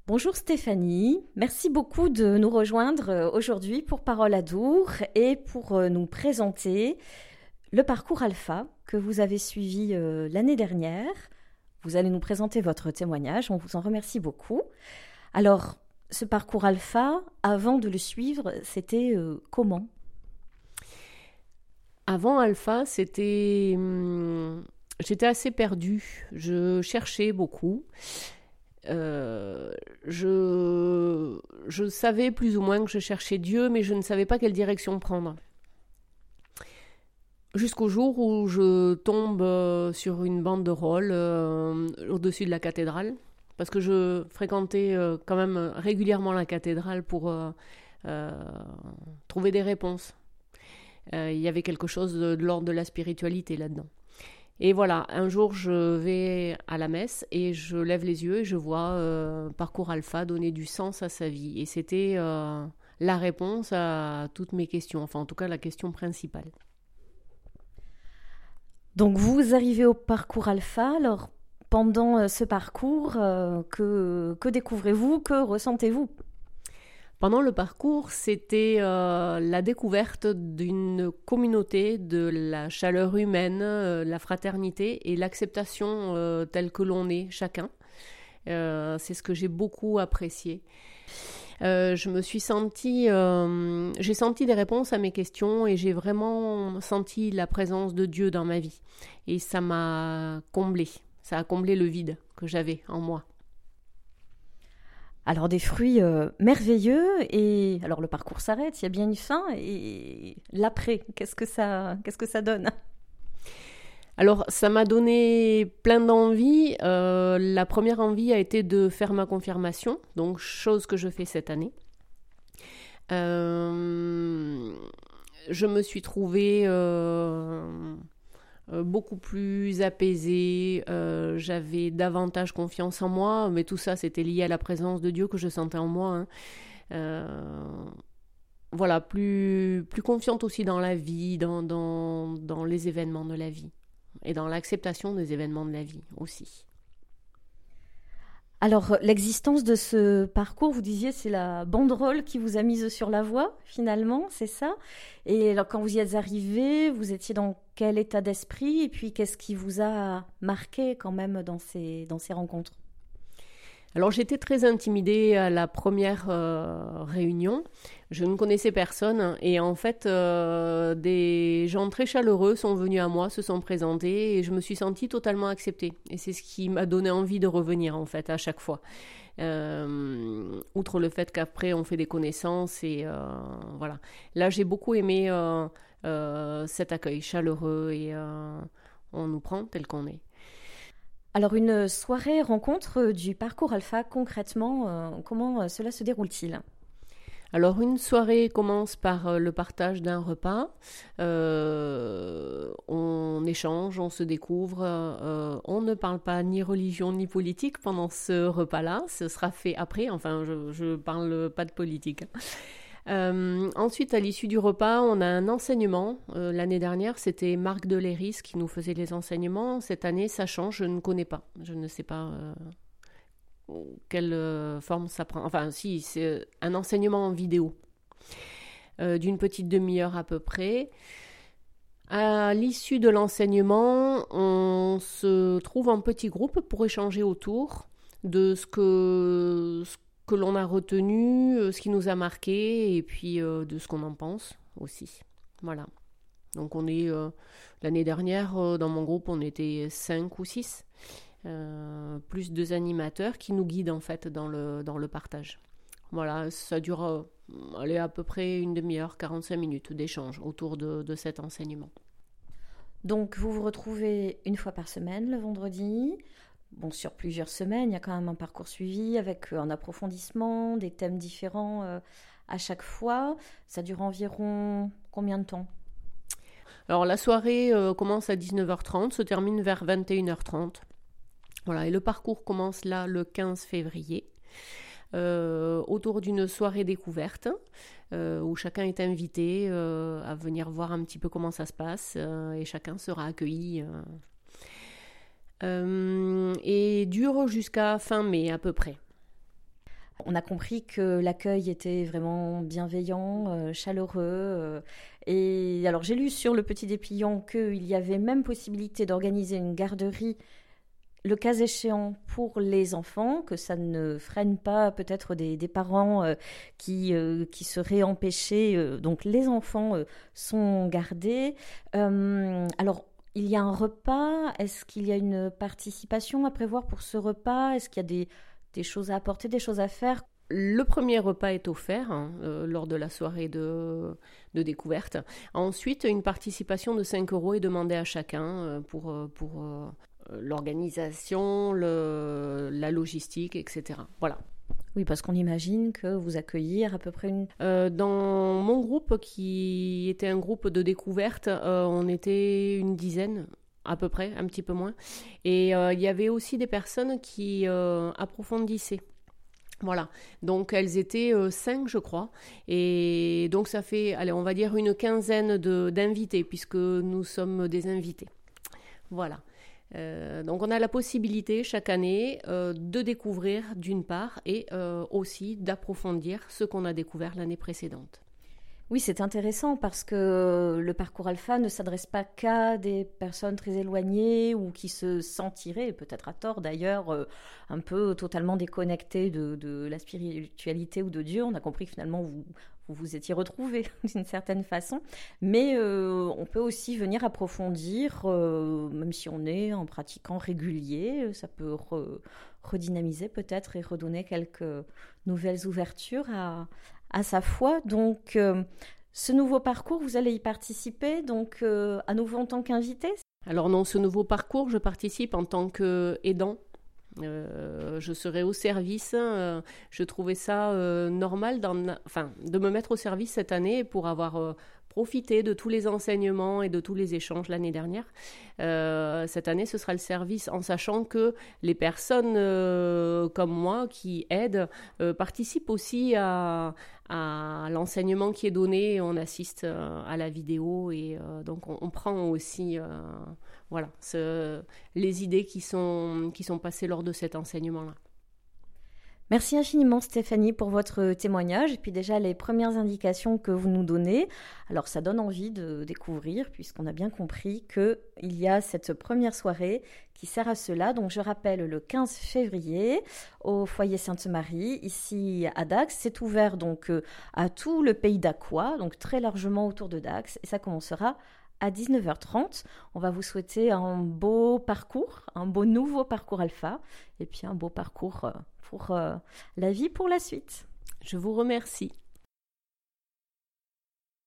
Bonjour Stéphanie, merci beaucoup de nous rejoindre aujourd'hui pour Parole à Dour et pour nous présenter le parcours Alpha que vous avez suivi l'année dernière. Vous allez nous présenter votre témoignage, on vous en remercie beaucoup. Alors, ce parcours Alpha, avant de le suivre, c'était comment? Avant Alpha, j'étais assez perdue. Je cherchais beaucoup. Je savais plus ou moins que je cherchais Dieu, mais je ne savais pas quelle direction prendre. Jusqu'au jour où je tombe sur une bande de rôle au-dessus de la cathédrale, parce que je fréquentais quand même régulièrement la cathédrale pour euh, trouver des réponses. Il y avait quelque chose de l'ordre de la spiritualité là-dedans. Et voilà, un jour je vais à la messe et je lève les yeux et je vois Parcours Alpha donner du sens à sa vie. Et c'était la réponse à toutes mes questions, enfin en tout cas la question principale. Donc vous arrivez au parcours Alpha, alors pendant ce parcours, que découvrez-vous, que ressentez-vous? Pendant le parcours, c'était la découverte d'une communauté, de la chaleur humaine, la fraternité et l'acceptation telle que l'on est chacun. C'est ce que j'ai beaucoup apprécié. J'ai senti des réponses à mes questions et j'ai vraiment senti la présence de Dieu dans ma vie. Et ça m'a comblé. Ça a comblé le vide que j'avais en moi. Alors des fruits merveilleux et alors le parcours s'arrête, il y a bien une fin et l'après, qu'est-ce que ça donne? Alors, ça m'a donné plein d'envies. La première envie a été de faire ma confirmation, donc chose que je fais cette année. Euh, je me suis trouvée beaucoup plus apaisée, j'avais davantage confiance en moi, mais tout ça c'était lié à la présence de Dieu que je sentais en moi. Hein. Euh, voilà, plus confiante aussi dans la vie, dans les événements de la vie et dans l'acceptation des événements de la vie aussi. Alors l'existence de ce parcours, vous disiez, c'est la banderole qui vous a mise sur la voie finalement, c'est ça? Et alors quand vous y êtes arrivé, vous étiez dans quel état d'esprit et puis qu'est-ce qui vous a marqué quand même dans ces rencontres? Alors j'étais très intimidée à la première réunion. Je ne connaissais personne hein, et en fait des gens très chaleureux sont venus à moi, se sont présentés et je me suis sentie totalement acceptée. Et c'est ce qui m'a donné envie de revenir en fait à chaque fois. Outre le fait qu'après on fait des connaissances et voilà. Là j'ai beaucoup aimé cet accueil chaleureux et on nous prend tel qu'on est. Alors une soirée rencontre du parcours alpha, concrètement, comment cela se déroule-t-il? Alors une soirée commence par le partage d'un repas. On échange, on se découvre. On ne parle pas ni religion ni politique pendant ce repas-là. Ce sera fait après. Enfin, je parle pas de politique. Ensuite, à l'issue du repas, on a un enseignement. L'année dernière, c'était Marc Deléris qui nous faisait les enseignements. Cette année, ça change. Je ne connais pas. Je ne sais pas quelle forme ça prend. Enfin, si, c'est un enseignement en vidéo d'une petite demi-heure à peu près. À l'issue de l'enseignement, on se trouve en petit groupe pour échanger autour de ce que l'on a retenu, ce qui nous a marqué et puis de ce qu'on en pense aussi. Voilà. Donc on est l'année dernière dans mon groupe on était 5 ou 6 plus 2 animateurs qui nous guident en fait dans le partage. Voilà, ça dure allez, à peu près une demi-heure, 45 minutes d'échange autour de cet enseignement. Donc vous vous retrouvez une fois par semaine, le vendredi. Bon, sur plusieurs semaines, il y a quand même un parcours suivi avec un approfondissement, des thèmes différents à chaque fois. Ça dure environ combien de temps? Alors la soirée commence à 19h30, se termine vers 21h30. Voilà, et le parcours commence là le 15 février. Autour d'une soirée découverte où chacun est invité à venir voir un petit peu comment ça se passe et chacun sera accueilli et dure jusqu'à fin mai à peu près. On a compris que l'accueil était vraiment bienveillant, chaleureux. Et alors j'ai lu sur le petit dépliant qu'il y avait même possibilité d'organiser une garderie le cas échéant pour les enfants, que ça ne freine pas peut-être des parents qui seraient empêchés. Donc les enfants sont gardés. Alors, il y a un repas. Est-ce qu'il y a une participation à prévoir pour ce repas? Est-ce qu'il y a des choses à apporter, des choses à faire? Le premier repas est offert lors de la soirée de découverte. Ensuite, une participation de 5 € est demandée à chacun pour l'organisation, la logistique, etc. Voilà. Oui, parce qu'on imagine que vous accueillir à peu près une... Dans mon groupe, qui était un groupe de découverte, on était une dizaine, à peu près, un petit peu moins. Et il y avait aussi des personnes qui approfondissaient. Voilà, donc elles étaient 5, je crois, et donc ça fait, allez, on va dire une quinzaine d'invités, puisque nous sommes des invités. Voilà, donc on a la possibilité chaque année de découvrir d'une part, et aussi d'approfondir ce qu'on a découvert l'année précédente. Oui, c'est intéressant parce que le parcours alpha ne s'adresse pas qu'à des personnes très éloignées ou qui se sentiraient, peut-être à tort d'ailleurs, un peu totalement déconnectées de la spiritualité ou de Dieu. On a compris que finalement vous étiez retrouvés d'une certaine façon, mais on peut aussi venir approfondir, même si on est en pratiquant régulier, ça peut redynamiser peut-être et redonner quelques nouvelles ouvertures à sa foi. Donc, ce nouveau parcours, vous allez y participer, donc à nouveau en tant qu'invité? Alors non, ce nouveau parcours, je participe en tant qu'aidant. Je serai au service. Je trouvais ça normal de me mettre au service cette année pour avoir profité de tous les enseignements et de tous les échanges l'année dernière. Cette année, ce sera le service en sachant que les personnes comme moi qui aident participent aussi à l'enseignement qui est donné. On assiste à la vidéo et donc on prend aussi voilà, les idées qui sont passées lors de cet enseignement-là. Merci infiniment Stéphanie pour votre témoignage et puis déjà les premières indications que vous nous donnez. Alors ça donne envie de découvrir puisqu'on a bien compris qu'il y a cette première soirée qui sert à cela. Donc je rappelle le 15 février au foyer Sainte-Marie ici à Dax. C'est ouvert donc à tout le pays d'Aqua, donc très largement autour de Dax et ça commencera à 19h30. On va vous souhaiter un beau parcours, un beau nouveau parcours alpha et puis un beau parcours pour la vie pour la suite. Je vous remercie.